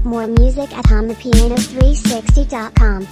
More music at HonThePiano360.com.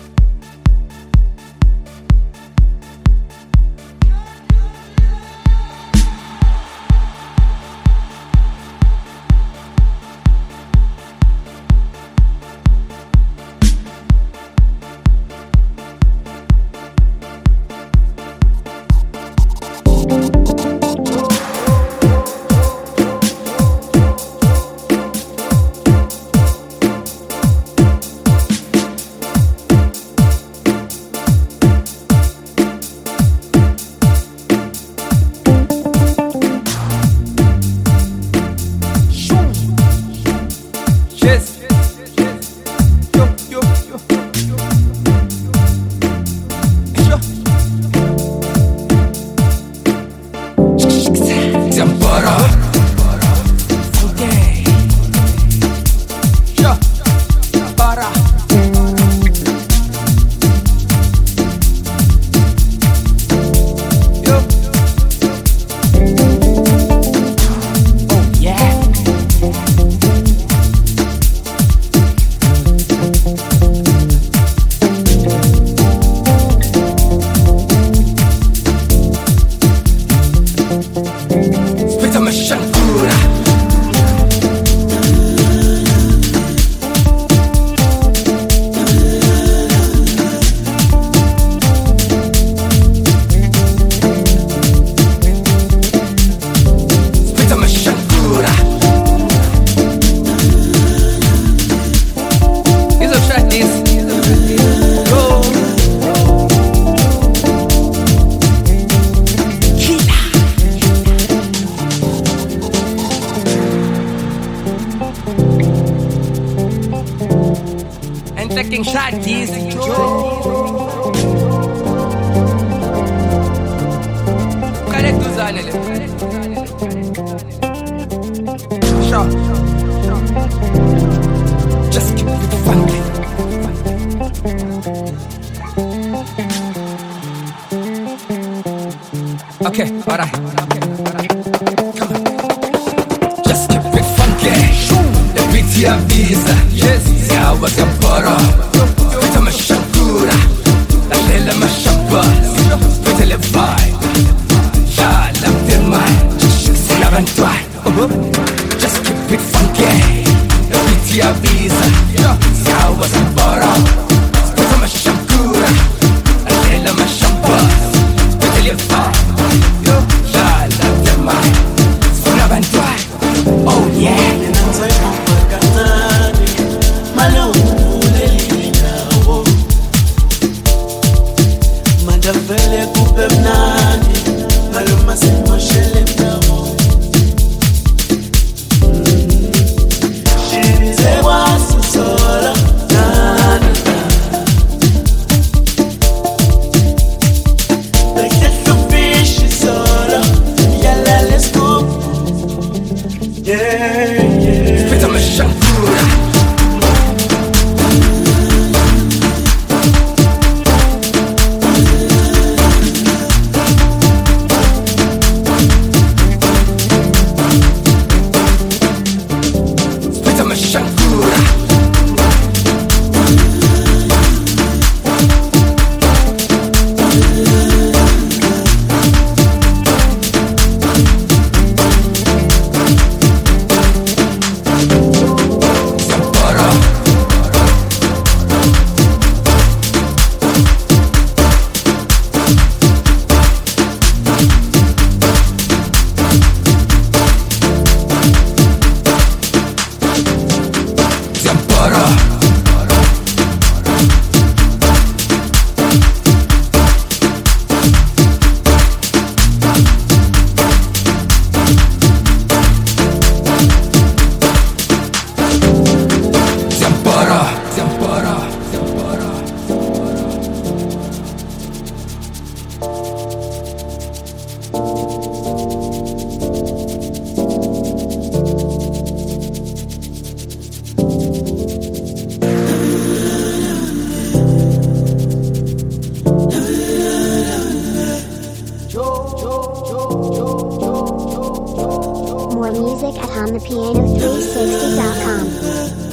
Taking shot easy, Care duzanele. Sure. Just keep it funky. Okay, alright. Come on. Just keep it funky. The beat ya visa. Yes, yeah, what's your bottom? Spit on my shankura. La lela my shampoo. Spit the vibe. Yeah, love the mind. Lavantoi. Just keep it funky. The beat ya visa. Yeah, what's your bottom? Spit on my shankura. La lela my shampoo. Spit the vibe. Yeah, love the mind. Lavantoi. Oh yeah. Vele kupe mnani maluma simoshele mnamo Shirize wasu sola na Like that the fish is sola Yalla let's go Yeah, yeah Spit on my shankura. More music at HonThePiano360.com.